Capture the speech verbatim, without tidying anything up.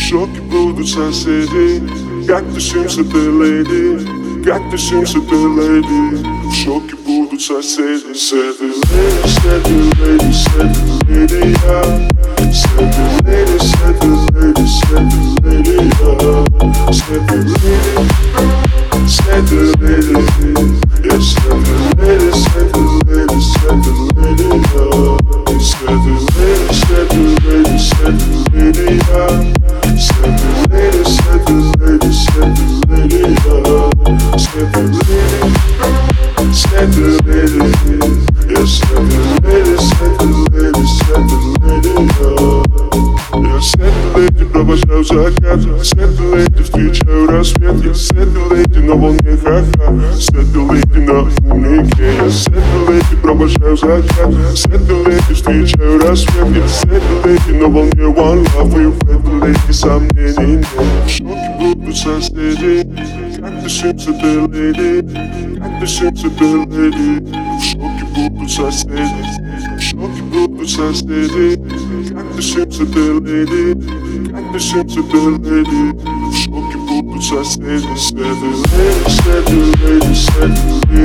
шоке будут соседи. Как тусимся ты, леди, как тусимся ты, леди. В шоке будут соседи. С этой леди, с этой леди, с этой леди я. С этой леди, с этой леди, с этой леди я. С этой леди, с этой леди. Я с этой леди, с этой леди, с этой леди я. С этой леди, с этой леди, с этой леди я. С этой леди, с этой леди, с этой леди я. С этой леди, с этой леди. Я с этой леди, с этой леди, с этой леди я. Я с этой леди провожаю закат, с этой леди встречаю рассвет. Я с этой леди на волне ха-ха, с этой леди на умнике. Я с этой леди провожаю закат, с этой леди встречаю рассвет. Я с этой леди на волне one love, и в этой леди сомнений нет. В шоке будут соседи. Как тусимся ты, леди, как тусимся ты, леди. В шоке будут соседи. В шоке будут соседи. Как тусимся ты, леди, как тусимся ты, леди. В шоке будут соседи. С этой леди, с этой леди, с этой